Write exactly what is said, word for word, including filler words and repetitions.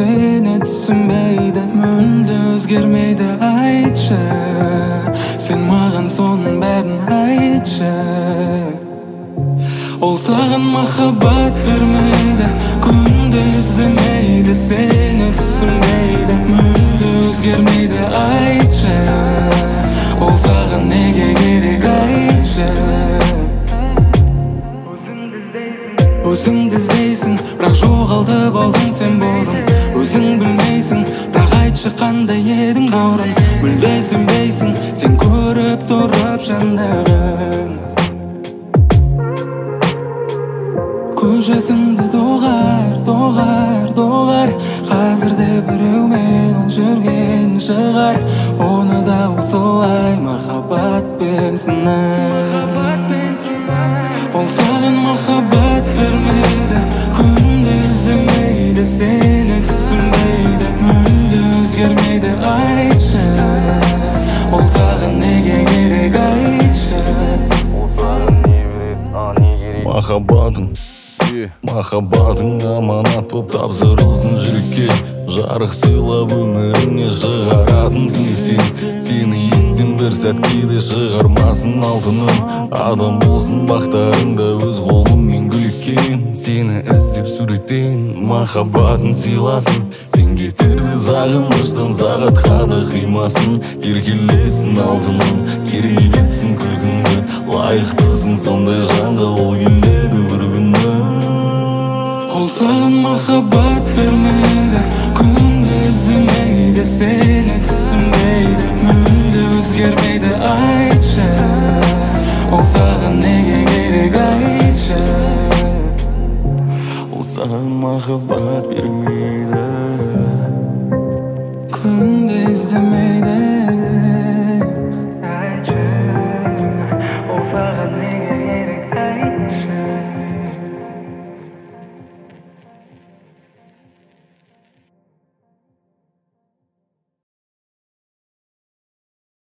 seni түсінбейді, мүлде өзгермейді, айтшы, сен маған соның бәрін айтшы. Ол саған махаббат бермейді, күнде іздемейді, сені түсінбейді, мүлде өзгермейді, айтшы, ол саған неге керек, айтшы. Өзіңді іздейсің, бірақ жоғалтып алдың сен бұрын. Өзің білмейсің, бірақ айтшы қандай едің бұрын. Мүлде сенбейсің, сен көріп тұрып жандағын. Көз жасыңды доғар, доғар, доғар. Қазірде біреумен ол жүрген шығар. Оны да осылай махаббатпен сынай. Ол саған махаббат бермейді, күнде іздемейді, сені түсінбейді, мүлде өзгермейді, айтшы, ол саған неге керек, айтшы. Махаббатың, махаббатың аманат боп тапсырылсын жүрекке. Жарық сыйлап өміріңе шығаратын түнектен. Сені естен бір сәтке де шығармасын алтыным. Адам болсын бақтарыңда өз қолыңмен гүліккен. Сені іздеп суреттен махаббатын сыйласын. Сен кетерді сағыныштан сағатқа да қимасын. Еркелетсін алтыным, керейлетсін күлкіңді. Лайықтысың сондай жанға, ол келеді бір күні. Ол саған махаббат бермейді, күнде іздемейді, сені түсінбейді, мүлде өзгермейді, айтшы, ол саған неге керек, айтшы. Ол саған махаббат бермейді, күнде іздемейді,